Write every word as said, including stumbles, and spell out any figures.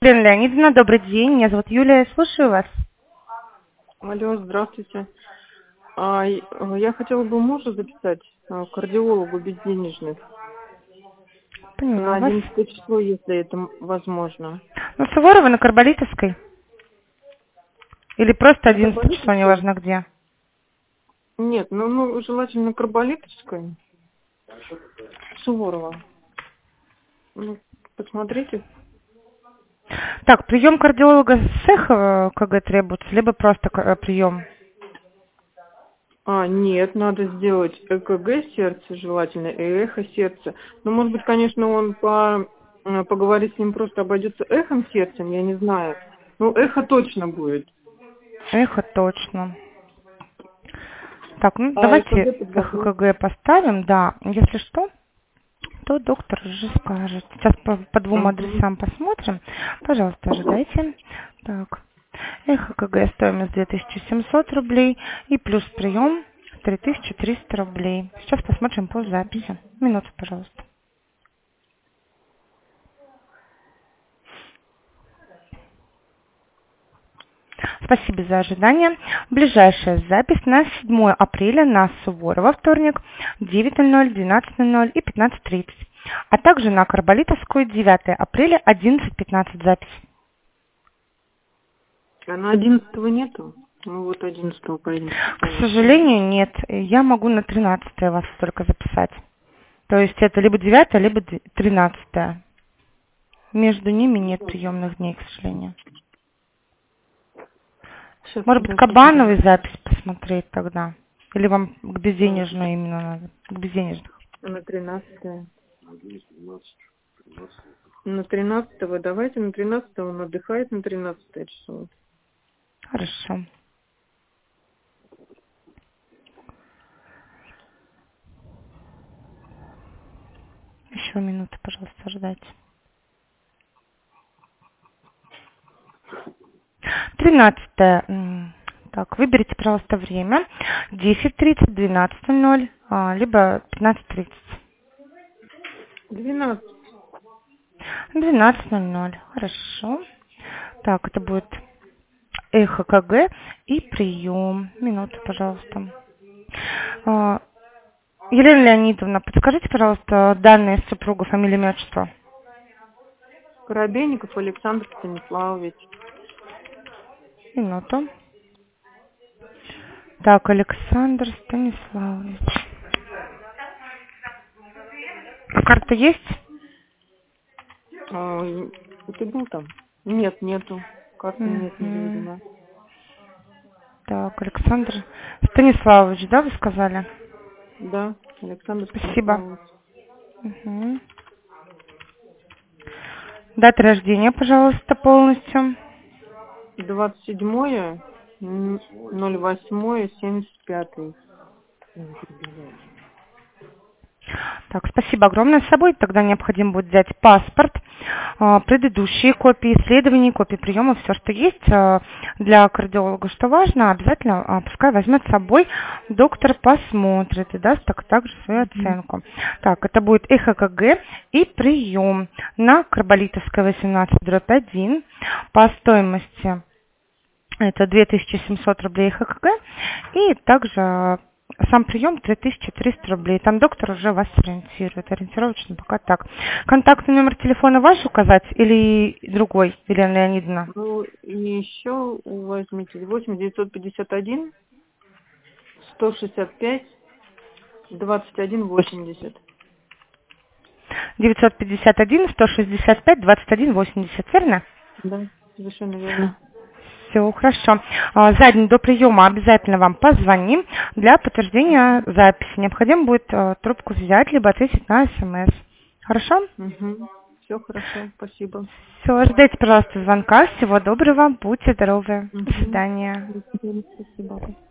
Елена Леонидовна, добрый день. Меня зовут Юлия, слушаю вас. Алло, здравствуйте. А, и- э, я хотела бы мужа записать а, к кардиологу безденежных на Поняла вас. одиннадцатое число, если это м- возможно. Ну, Суворова на Карболитовской? Или просто На одиннадцатое число, Карболитовской? неважно где? Нет, ну, ну желательно на Карболитовской. Суворова. Ну, посмотрите. Так, прием кардиолога с эхо КГ требуется, либо просто к- э, прием? А, нет, надо сделать ЭКГ сердца желательно и эхо сердца. Ну, может быть, конечно, он по э, поговорить с ним просто обойдется эхом сердцем, я не знаю. Ну, эхо точно будет. Эхо точно. Так, ну А давайте ЭКГ под эхо вопрос. КГ поставим, да. Если что, то доктор уже скажет. Сейчас по, по двум Мгм. адресам посмотрим. Пожалуйста, ожидайте. Так. Эхо КГ стоимость две тысячи семьсот рублей и плюс прием три тысячи триста рублей. Сейчас посмотрим по записи. Минуту, пожалуйста. Спасибо за ожидание. Ближайшая запись на седьмое апреля на Суворова, вторник, девять ноль ноль, двенадцать ноль ноль и пятнадцать тридцать. А также на Карболитовскую девятое апреля одиннадцать пятнадцать запись. А на одиннадцатого нету? Ну вот одиннадцатого поедем К специально сюда. сожалению, нет. Я могу на тринадцатое вас только записать. То есть это либо девятое, либо тринадцатое. Между ними нет приемных дней, к сожалению. Сейчас Может быть, подождите. кабановый запись посмотреть тогда? Или вам к безденежной именно надо? К безденежных. На тринадцатое. На тринадцатого, давайте на тринадцатого, он отдыхает на тринадцатое число. Хорошо. Еще минуту, пожалуйста, ждайте. Тринадцатое. м, Так, выберите, пожалуйста, время. Десять тридцать, двенадцать ноль ноль, а, либо пятнадцать тридцать. Двенадцать. Двенадцать ноль ноль. Хорошо. Так, это будет эхо КГ и прием. Минуту, пожалуйста. А, Елена Леонидовна, подскажите, пожалуйста, данные супруга, фамилия, имя, отчество. Коробейников Александр Станиславович. Минуту. Так, Александр Станиславович. Карта есть? А, и- ты был там? Нет, нету. Карты нет, не Мгм. заведена. Так, Александр Станиславович, да, вы сказали? Да, Александр Спасибо. Станиславович. Мгм. Дата рождения, пожалуйста, полностью. Двадцать седьмое, ноль восьмое, семьдесят пятый. Так, спасибо огромное. С собой тогда необходимо будет взять паспорт, а, предыдущие копии исследований, копии приема, все, что есть а, для кардиолога, что важно, обязательно а, пускай возьмет с собой, доктор посмотрит и даст так, также свою оценку. Так, это будет эхо КГ и прием на Карболитовская восемнадцать дробь один по стоимости. Это две тысячи семьсот рублей эхо КГ и также сам прием три тысячи триста рублей. Там доктор уже вас ориентирует. Ориентировочно пока так. Контактный номер телефона ваш указать или другой, Елена Леонидовна? Ну, и еще возьмите восемь девятьсот пятьдесят один сто шестьдесят пять двадцать один восемьдесят. девятьсот пятьдесят один сто шестьдесят пять двадцать один восемьдесят, верно? Да, совершенно верно. Все, хорошо. А, За день до приема обязательно вам позвоним для подтверждения записи. Необходимо будет а, трубку взять, либо ответить на смс. Хорошо? Угу. Все хорошо, спасибо. Все, ждите, пожалуйста, звонка. Всего доброго, будьте здоровы. До Угу. свидания. До свидания, спасибо.